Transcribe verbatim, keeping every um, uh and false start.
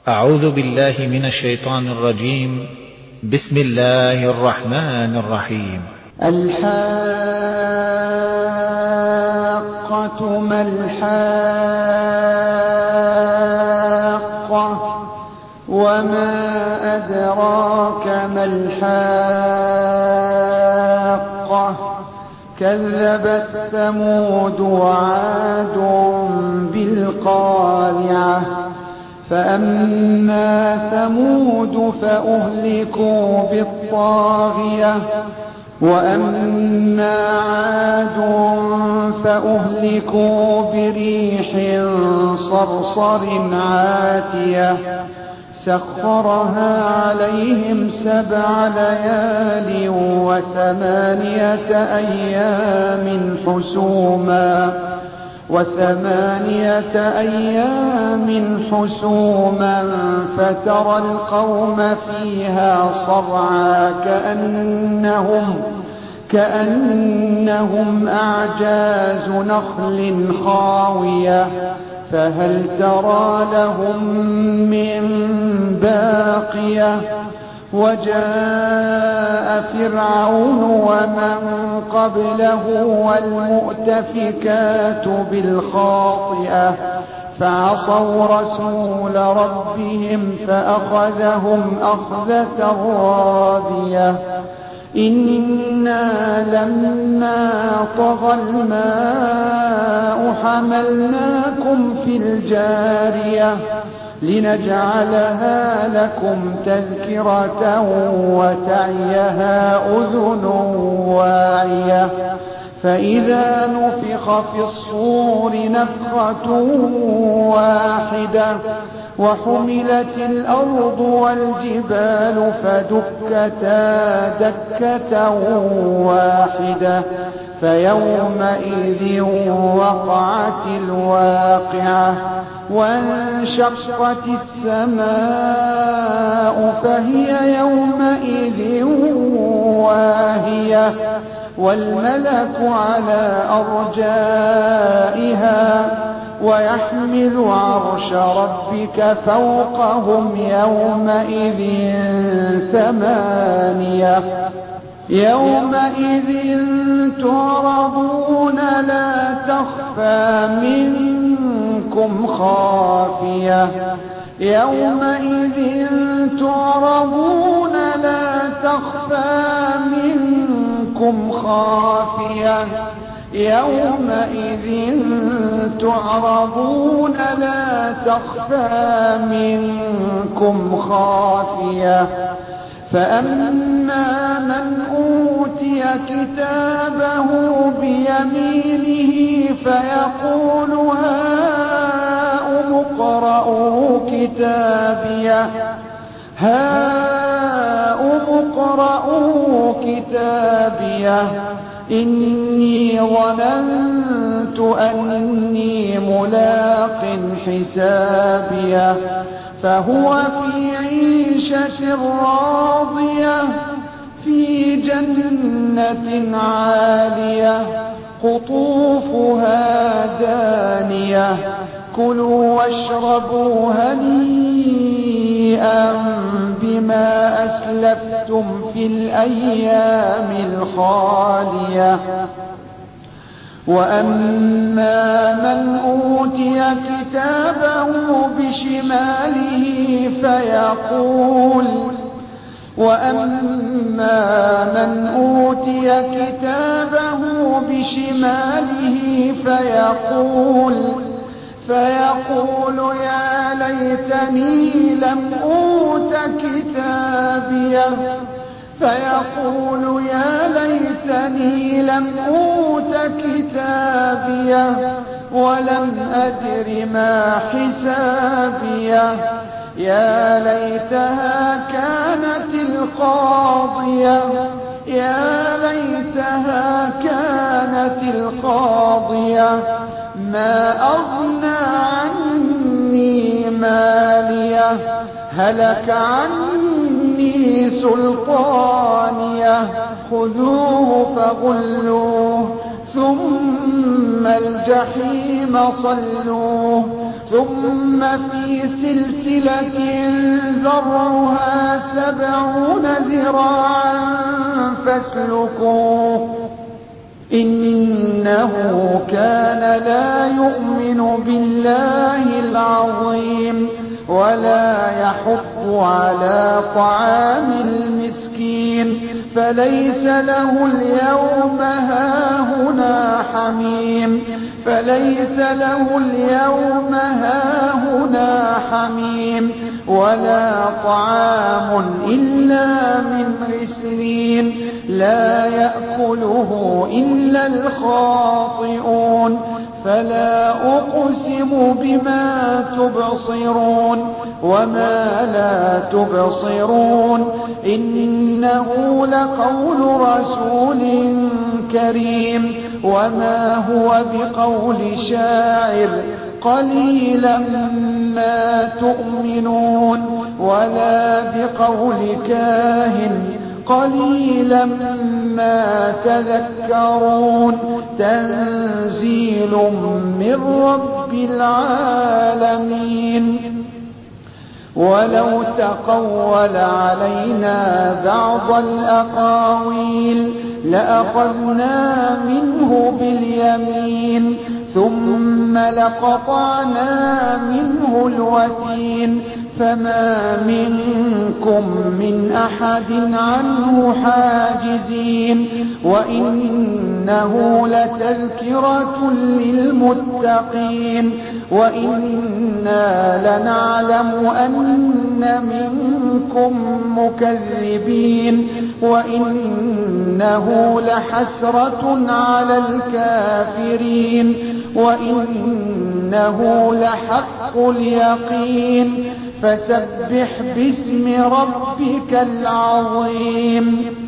أعوذ بالله من الشيطان الرجيم. بسم الله الرحمن الرحيم. الحاقة ما الحاقة وما أدراك ما الحاقة كذبت ثمود وعاد بالقارعة فأما ثمود فأهلكوا بالطاغية وأما عاد فأهلكوا بريح صرصر عاتية سخرها عليهم سبع ليال وثمانية أيام حسوما وثمانية أيام حسوما فترى القوم فيها صرعى كأنهم كأنهم أعجاز نخل خاوية فهل ترى لهم من باقية وجاء فرعون ومن قبله والمؤتفكات بالخاطئة فعصوا رسول ربهم فأخذهم أخذة رابية إنا لما طغى الماء حملناكم في الجارية لنجعلها لكم تذكرة وتعيها أذن واعية فإذا نفخ في الصور نفخة واحدة وحملت الأرض والجبال فدكتا دكة واحدة فيومئذ وقعت الواقعة وانشقت السماء فهي يومئذ واهية والملك على أرجائها ويحمل عرش ربك فوقهم يومئذ ثمانية يومئذ تعرضون لا تخفى منكم خافية يومئذ تعرضون لا تخفى منكم خافية يومئذ تعرضون لا تخفى منكم خافية فأما من أوتي كتابه بيمينه فيقول هاؤم اقرءوا كتابيه هاؤم اقرءوا كتابيه إني ظننت أني ملاق حسابيه فهو في عيشة راضية في جنة عالية قطوفها دانية كلوا واشربوا هنيئا بما أسلفتم في الأيام الخالية وأما من أوتي كتابه بشماله فيقول وأما من أوتي كتابه بشماله فيقول فيقول يا ليتني لم أوت كتابيه فيقول يا ليتني لم أوت كتابيه ولم أدر ما حسابيه يا ليتها كانت القاضية يا ليتها كانت القاضية ما أغنى عني ماليه هلك عني سلطانيه خذوه فغلوه ثم الجحيم صلوه ثم في سلسلة ذرعها سبعون ذراعا فاسلكوه إنه كان لا يؤمن بالله العظيم ولا يحض على طعام المسكين فليس له اليوم هاهنا حميم فليس له اليوم هاهنا حميم ولا طعام إلا من غسلين لا يأكله إلا الخاطئون فلا أقسم بما تبصرون وما لا تبصرون إنه لقول رسول كريم وما هو بقول شاعر قليلا ما تؤمنون ولا بقول كاهن قليلا ما تذكرون تنزيل من رب العالمين ولو تقول علينا بعض الأقاويل لأخذنا منه باليمين ثم لقطعنا منه الوتين فما منكم من أحد عنه حاجزين وإنه لتذكرة للمتقين وإنا لنعلم أن منكم مكذبين وإنه لحسرة على الكافرين وإنه لحق اليقين فسبح باسم ربك العظيم